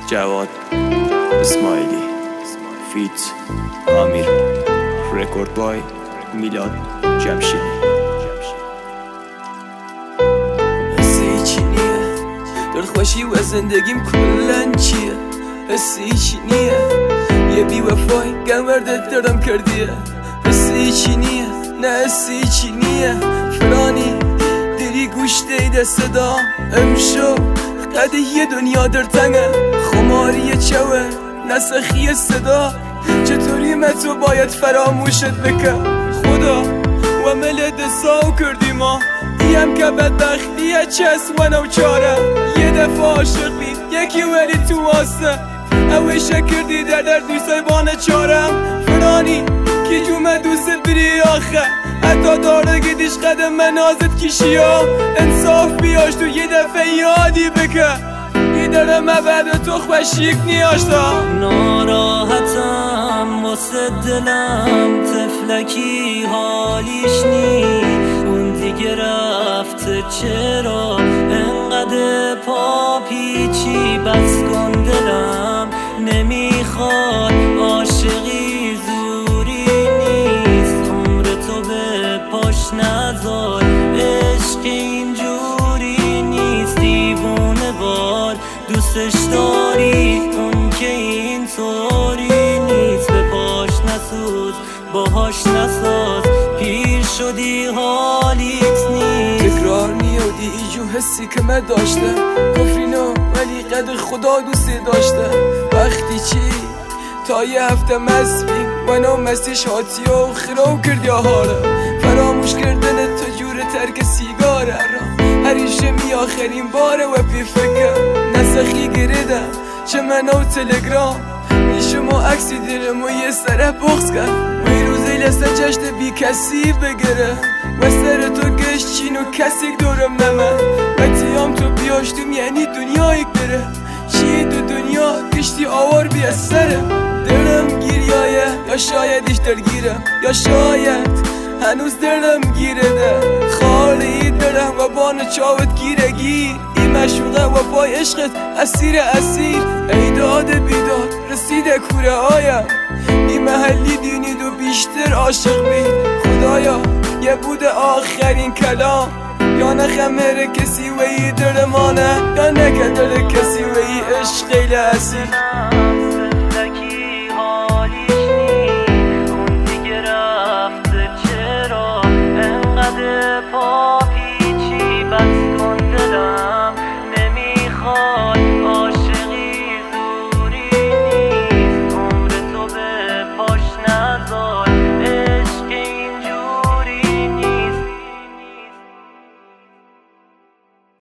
جواد اسماعیلی فیت امیر رکورد بای میلاد جمشیدی. حسی چی نیه دل خوشی و زندگیم کلن چیه؟ حسی چی نیه یه بی وفای گمردت دارم کردیه. حسی چی نیه نه حسی چی نیه فرانی دیری گوش دیده صدا امشو قده یه دنیا در تنگه خماری چوه نسخی صدا چطوری تو باید فراموشت بکن خدا و ملد ساو کردی ما دیم که بدبختیه چست و نوچاره یه دفعه عاشق بید یکی ولی تو واسه اوشه کردی در دوستای بانه چارم فرانی کی جومه دوست بری آخه حتی داره گیدیش قدم منازت کشی ها انصاف بیاش تو یه دفعه یادی بکن بیدارم بعد تو خوشیک نیاشتا ناراحتم واسه دلم تفلکی حالیش نی اون دیگه رفته چرا انقدر پا پیچی بس کن دلم نمیخواد عاشقی زوری نیست عمر تو به پاش نذار عشق اینجوری نیست دیوونه وار دوستش داری اون که این طوری نیست به پاش نسوز باهاش نساز پیر شدی حالیت نیست تکرار نیادی ایجو حسی که من داشته کفرینو ولی قدر خدا دوستی داشته وقتی چی تا یه هفته مسبیم منو مسیش هاتی و خراب کردی هاره فراموش کردن تو جور ترک سیگاره را هریشه می آخرین باره و بی فکر نسخی گریدم چه منو تلگرام نیشم و عکسی دیرم و یه سره بغز کرد وی روزی لسه جشت بی کسی بگره و سر تو گشت چین و کسی دورم نمه و تیام تو بیاشتم یعنی دنیایی بره چی دو دنیا کشتی آوار بی سره دلم گیریایه یا شایدش درگیرم یا شاید هنوز دلم گیره ده خالی دلم و بان چاوت گیره گیر این مشوقه و پای عشقت اسیر ایداد بیداد رسیده کوره آیم این محلی دینید و بیشتر عاشق بید خدایا یه بوده آخرین کلام یا نخمره کسی و ای درمانه یا نکدر کسی و ای عشق خیلی اسیر